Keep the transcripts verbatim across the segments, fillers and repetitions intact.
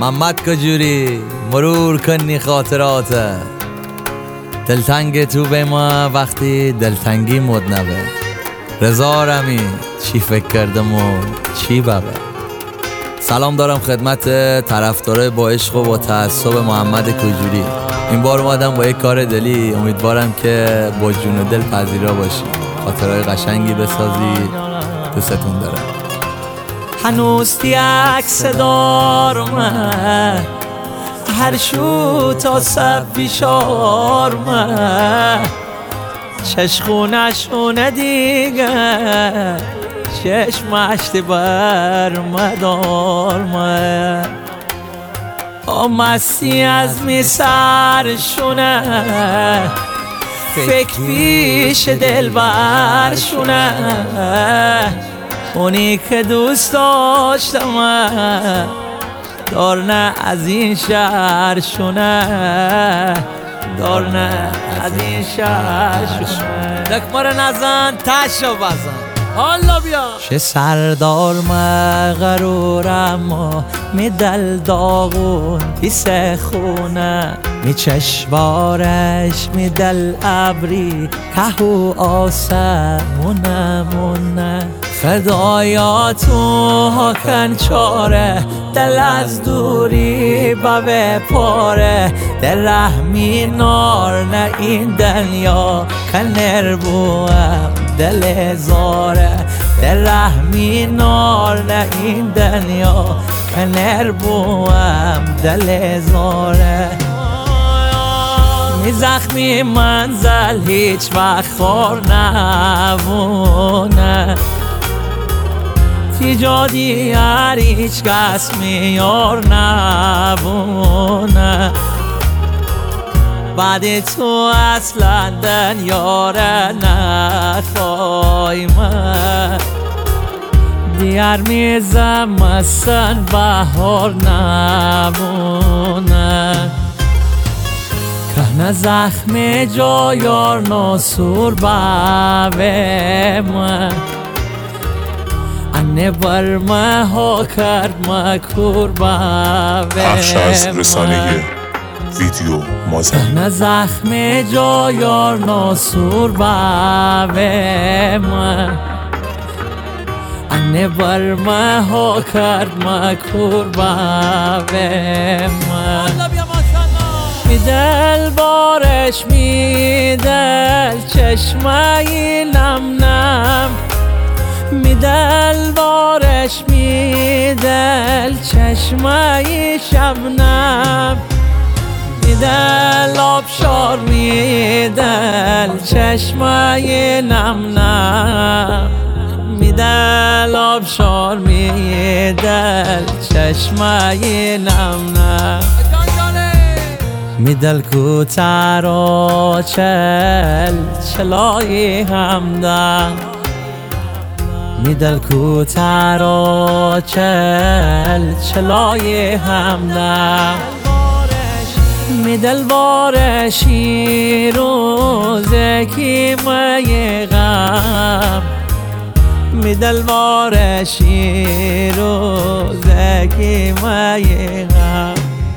محمد کجوری مرور کنی خاطرات دلتنگ تو به ما وقتی دلتنگی مدنبه. رضا رمی چی فکر کردم و چی بابه. سلام دارم خدمت طرفدارای با عشق و با تعصب محمد کجوری. این بار اومدم با یک کار دلی، امیدوارم که با جون و دل پذیرا باشی، خاطرهای قشنگی بسازی. دوستتون دارم. هنوز تی عکس دارم هر شو تا سب بیشارم چشخونشونه دیگه چشمشتی بر مدارم آمستی از می سرشونه فکر پیش دل برشونه اونی که دوست داشتم دارنه از این شهر شونه دارنه از این شهر شونه دکمار نزن تشو بزن حالا بیا. چه سردار مغرورم و می دل داغون پیس خونه می چشوارش می دل ابری کهو آسمونه مونه فدایاتو ها کن چاره دل از دوری به پاره دل رحمی نار نه این دنیا کنر بوم دل زاره دل رحمی نار نه این دنیا کنر بوم دل زاره می زخمی منزل هیچ وقت خور نبونه تی جادی هر هیچ کس میار نبونه بعد تو اصلا دنیاره نخوای من دیار میزم اصلا بهار نبونه که زخم جایار ناسور باوه من انه برمه ها کرد مکور باوه پخش از رسانه ویدیو مازن نه زخم جایار ناسور باوه من انه برمه ها کرد مکور باوه من می دل بارش می دل چشمه نم نم می دل بارش می دل چشمه شبنم می دل آبشار می دل چشمه نم نم می دل آبشار می دل چشمه نم نم می دل کوتر و چل چلای همدم می دل کوتر و چل چلای همدم می دل بارشی روزه کی می غم می دل بارشی روزه کی می غم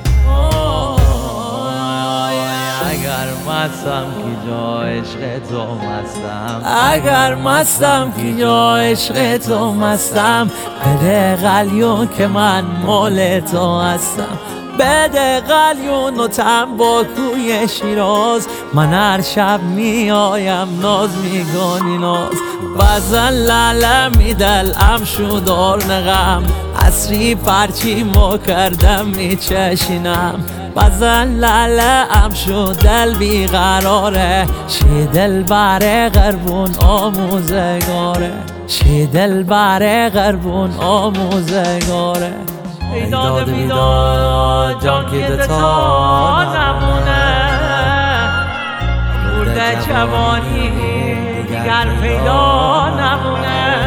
اگر مستم که جا عشق تو مستم اگر مستم که جا عشق تو مستم بده قلیون که من مال تو هستم بده قلیون و تنباکوی شیراز من هر شب می آیم ناز میگانی ناز بزن لعله می دلم شدار نغم عصری پرچی ما کردم می چشینم بزن لعله ام شو دل بیقراره شی دل بره غربون آموزگاره شی دل بره غربون آموزگاره ایداد بیداد جان که دتا نمونه مرده جوانی دیگر پیدا نمونه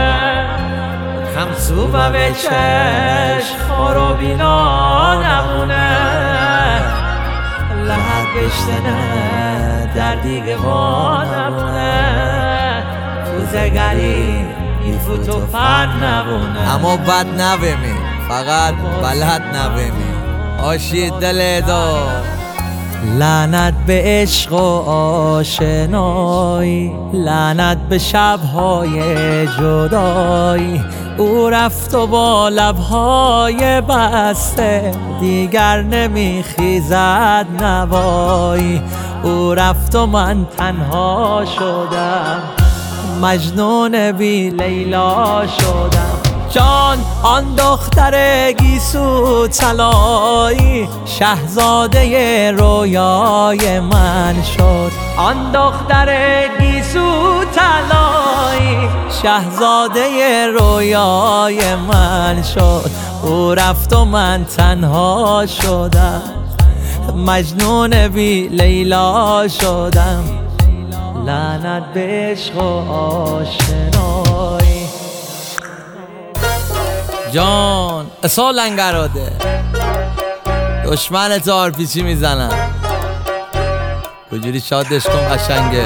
خمسو و به چشم خور و بینا نمونه لحد بشتنه در دیگه ما نمونه تو زگری این فوتو فن نمونه اما بد نبیمی فقط بلد نبیمی آشی دل دار. لعنت به عشق و آشنایی، لعنت به شبهای جدایی. او رفت و با لبهای بسته دیگر نمیخیزد نوایی. او رفت و من تنها شدم، مجنون بی لیلا شدم. جان آن دختر گیسو طلایی، شهزاده رویای من شد. آن دختر گیسو طلایی، شهزاده رویای من شد. او رفت و من تنها شدم، مجنون بی لیلا شدم. لعنت به عشق و آشنایی. جان اصال لنگراده دشمن تار پیچی میزنم، کجوری شادش کن قشنگه.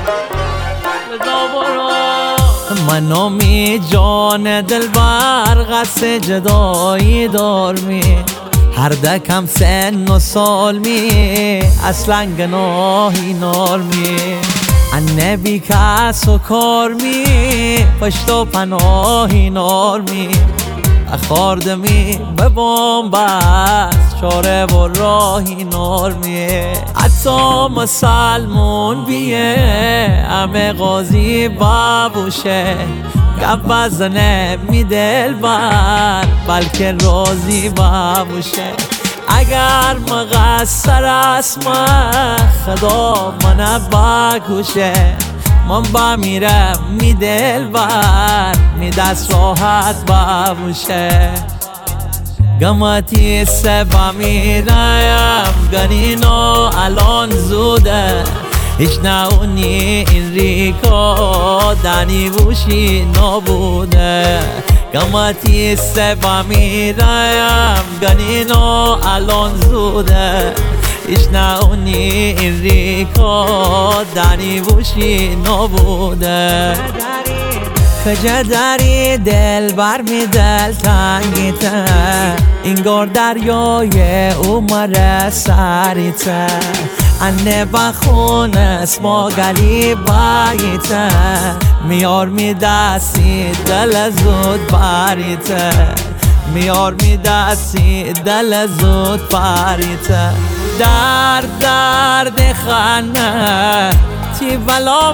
منو می جان دل بر قصد جدایی دار می، هر دکم سن و سال می اصلا گناهی نار می. النبی کس و کار می پشت و پناهی نار می. اخاردمی به بومبست چاره و راهی نار میه. حتی مسلمون بیه همه قاضی بابوشه، گپ بزنه می دل بر بلکه راضی بابوشه. اگر مقصر است من خدا من بکشه، من با میرم می دل بر می دست راحت بابوشه. گمتی سه با میرم گنینو الان زوده، هیچ نونی این ریکا دنی بوشی نبوده. گمتی سه با میرم گنینو الان زوده، هیچ نونی این ریکا دنی بوشی نبوده. کجا داری دل بر می دل تنگیته، اینگار دریای عمر سریته. انه بخون اسما گلی باییته، میار می دستی دل زود باریته. میار می دستی دل زود باریته. درد درد خانه تی بلا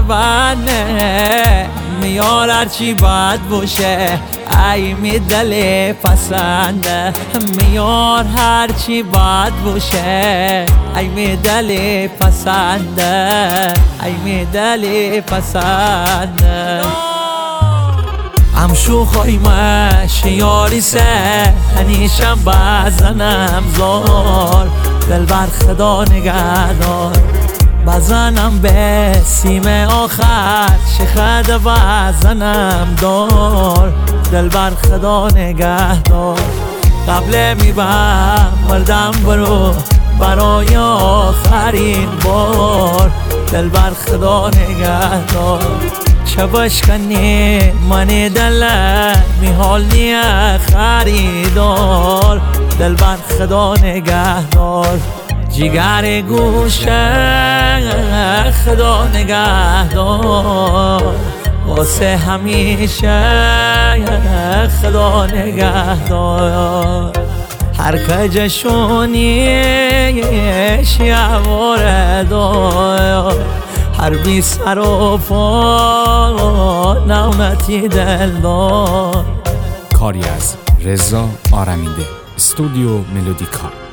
مربانه، میار هرچی بد باشه ای می دل پسنده. میار هرچی بد باشه ای می دل پسنده، ای می دل پسنده. هم شوخای مش یاری سه هنیشم بزنم زار، دل بر خدا نگهدار. بزنم به سیم آخر شخد بزنم دار، دل بر خدا نگهدار. قبل میبم مردم برو برای آخرین بار، دل بر خدا نگهدار. چه بشکنی من دل میحالی خریدار، دل بر خدا نگهدار. جگر گوشه خدا نگهدار، واسه همیشه خدا نگهدار. هر کجشونیش یواره دار، هر بی سر و پا نعمتی دل دار. کاری از رضا آرمینده، استودیو ملودیکا.